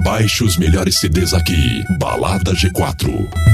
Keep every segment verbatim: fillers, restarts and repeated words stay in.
Baixe os melhores C Ds aqui. Balada G quatro.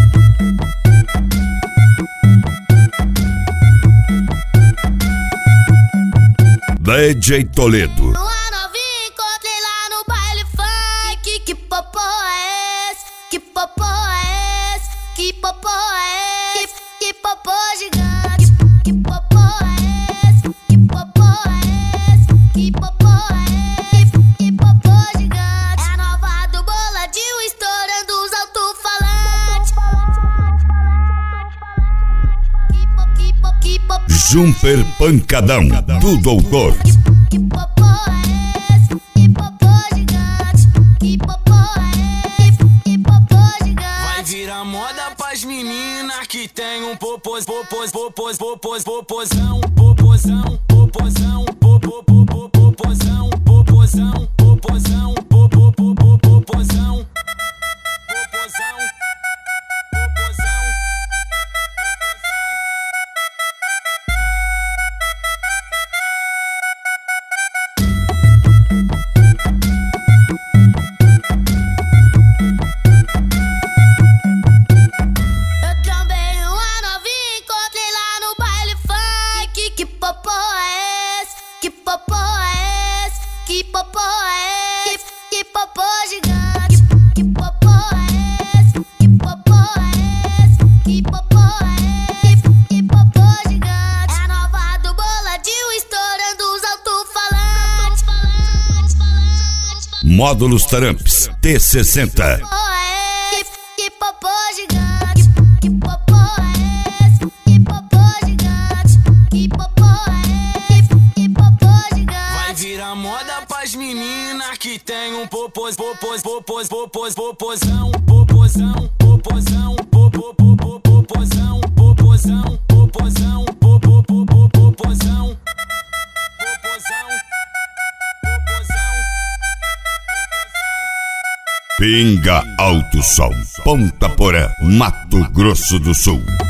D J Toledo. Uma novinha encontrei lá no baile funk. Que popô é esse? Que popô é esse? Que popô é esse? Que popô gigante? Que popô é esse? Que popô é esse? Que popô é esse? Que popô gigante? É a nova do Boladinho estourando os alto-falantes. Que popô, que popô, que popô. Jumper Pancadão do Doutor. Que popô é esse? Que popô gigante? Que popô é esse? Que popô gigante? Vai virar moda pras meninas que tem um popôs, popôs, popôs, popôs, popôzão, popôzão, popôzão, popô, popô, popôzão, popôzão, popôzão, popô, popô, popôzão, popôzão, popôzão. Que popô é esse? Que popô é esse? Que popô gigante? Que popô é esse? Que popô é esse? Que popô é esse? Que popô gigante? É a nova do Boladinho estourando os alto-falantes. Módulos Tramps T sessenta. Que popô gigante? Que popô é esse? Que popô gigante? Que popô é esse? Que popô gigante? Vai virar moda pras meninas que tem um popôs, popôs, popôs, popôs, popôzão, popôzão, popôzão, popô, popô, popôzão, popôzão, popôzão, popô, popô, popôzão, popôzão, popôzão. Pinga Alto Sol, Ponta Porã, Mato Grosso do Sul.